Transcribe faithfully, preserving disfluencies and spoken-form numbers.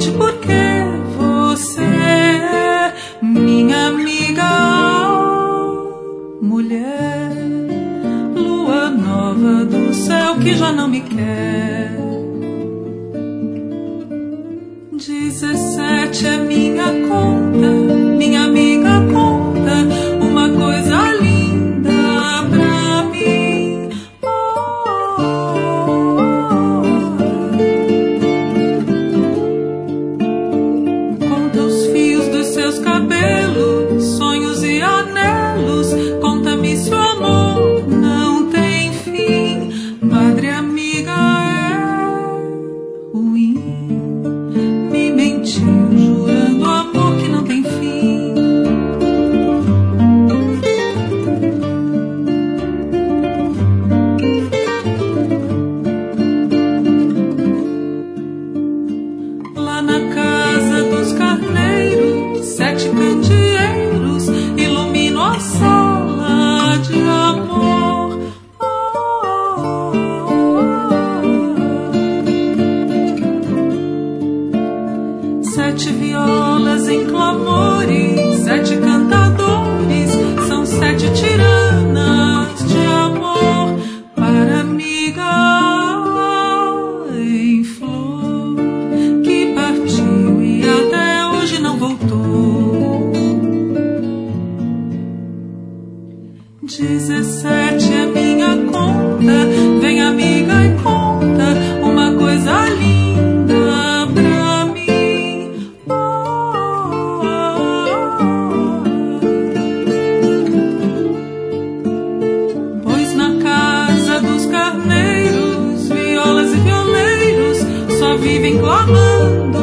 somente porque você é minha amiga, mulher, lua nova do céu que já não me quer. Dezessete é minha conta, minha amiga conta uma coisa linda pra mim. Oh, oh, oh. Conta os fios dos seus cabelos, sonhos e anelos. Conta-me se o amor não tem fim. Madre amiga é ruim, me mentiu jurando amor que não tem fim. Lá na casa dos carneiros, sete candeeiros iluminam a sala de amor. Oh, oh, oh. Sete violas em clamores, sete cantadores, são sete tiranas de amor para amiga em flor, que partiu e até hoje não voltou. Dezessete é minha conta, vem amiga e conta uma coisa linda pra mim. Oh, oh, oh. Pois na casa dos carneiros, violas e violeiros só vivem clamando